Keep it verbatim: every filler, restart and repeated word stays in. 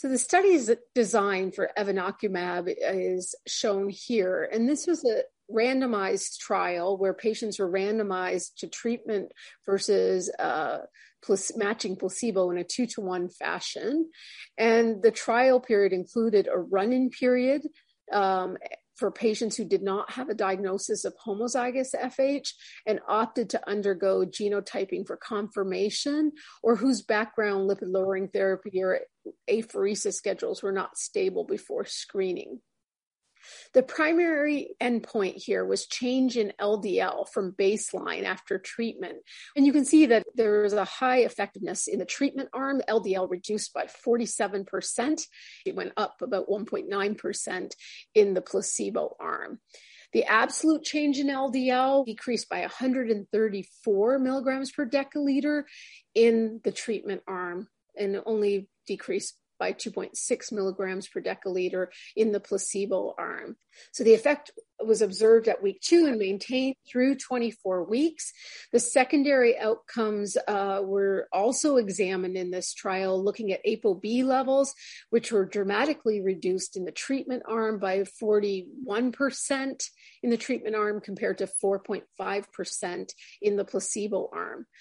So the study's design for evinacumab is shown here, and this was a randomized trial where patients were randomized to treatment versus uh, matching placebo in a two to one fashion. And the trial period included a run-in period um, for patients who did not have a diagnosis of homozygous F H and opted to undergo genotyping for confirmation, or whose background lipid-lowering therapy or apheresis schedules were not stable before screening. The primary endpoint here was change in L D L from baseline after treatment. And you can see that there is a high effectiveness in the treatment arm. L D L reduced by forty-seven percent. It went up about one point nine percent in the placebo arm. The absolute change in L D L decreased by one hundred thirty-four milligrams per deciliter in the treatment arm and only decreased by two point six milligrams per deciliter in the placebo arm. So the effect was observed at week two and maintained through twenty-four weeks. The secondary outcomes uh, were also examined in this trial, looking at ApoB levels, which were dramatically reduced in the treatment arm by forty-one percent in the treatment arm compared to four point five percent in the placebo arm.